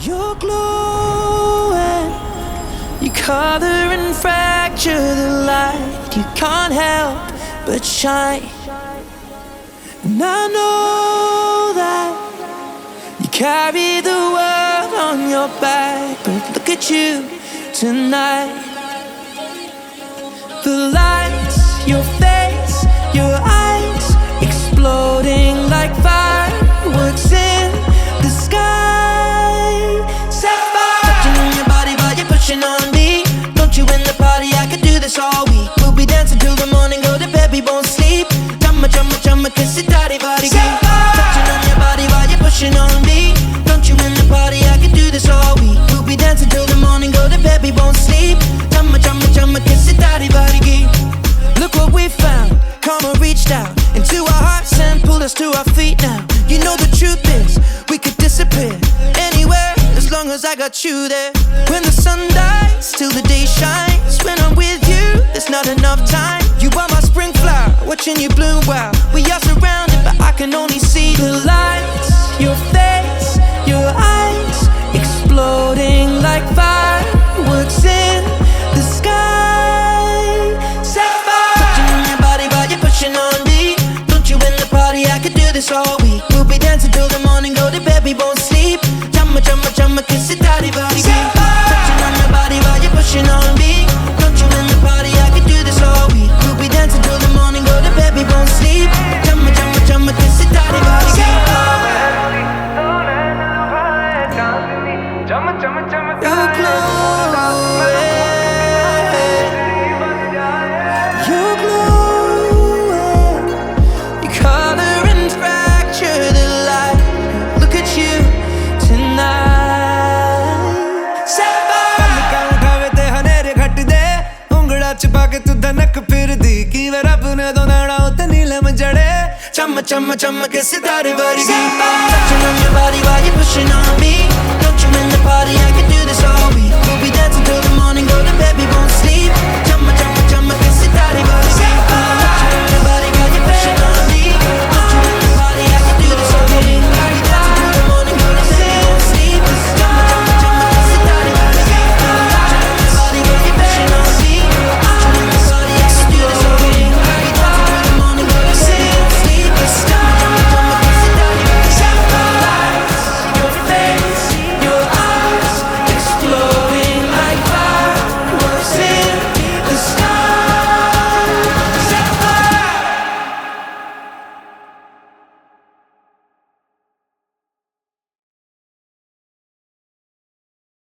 You're glowing, you color and fracture the light. You can't help but shine. And I know that you carry the world on your back, but look at you tonight. The lights, your face, your eyes, exploding like fireworks in the sky. Sapphire, touching on your body while you're pushing on me. Don't you in the party? I could do this all week. We'll be dancing till the morning, go to bed, we won't sleep. Chumma, chumma, chumma, kiss it, daddy, body, touching on your body while you're pushing on me. Don't you in the party? I could do this all week. We'll be dancing till the morning, go to bed, we won't sleep. Chumma, chumma, chumma, kiss it, daddy, body. Look what we found. Karma reached out into our hearts and pulled us to our feet now. You know the truth is, we could disappear anywhere as long as I got you there. When the sun dies, till the day shines. When I'm with you, there's not enough time. You are my spring flower, watching you bloom wild. We are surrounded, but I can only see the lights. Your face, your eyes, exploding like fireworks in the sky. Pushing on me. Don't you in the party? I could do this all week. We'll be dancing till the morning, go to bed, we won't sleep. Chumma, chumma, chumma, kiss it, daddy, body. Touching on your body while you're pushing on me. Don't you in the party? I could do this all week. We'll be dancing till the morning, go to bed, we won't sleep. Chumma, chumma, chumma, kiss it, daddy, body. You're glowing. You're glowing. You color and fracture the light. Look at you tonight. पलका उठावे ते हनेरे घट दे उंगड़ा छुपा के तू धनक फिर दी की वे रब ने दो नैना उते नीलम जड़े चम चम चम के सितारे वर्गी